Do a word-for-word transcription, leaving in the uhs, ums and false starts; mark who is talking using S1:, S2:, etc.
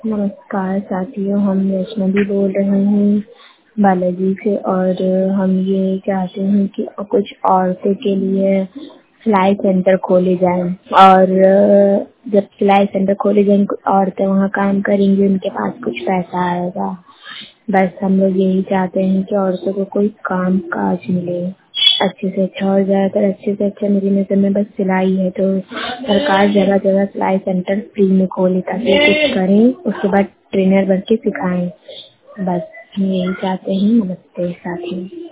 S1: नमस्कार साथियों, हम वैष्णवी बोल रहे हैं बालाजी से और हम ये चाहते हैं कि कुछ औरतों के लिए सिलाई सेंटर खोले जाएं और जब सिलाई सेंटर खोले जाएं औरतें वहाँ काम करेंगी, उनके पास कुछ पैसा आएगा। बस हम लोग यही चाहते हैं कि औरतों को कोई काम काज मिले अच्छे से अच्छा, और ज़्यादातर अच्छे से अच्छा मेरी नज़र में बस सिलाई है। तो सरकार जगह जगह सिलाई सेंटर फ्री में खोले ताकि कुछ करें, उसके बाद ट्रेनर बन के सिखाएं। बस हम यही चाहते हैं। नमस्ते साथियों।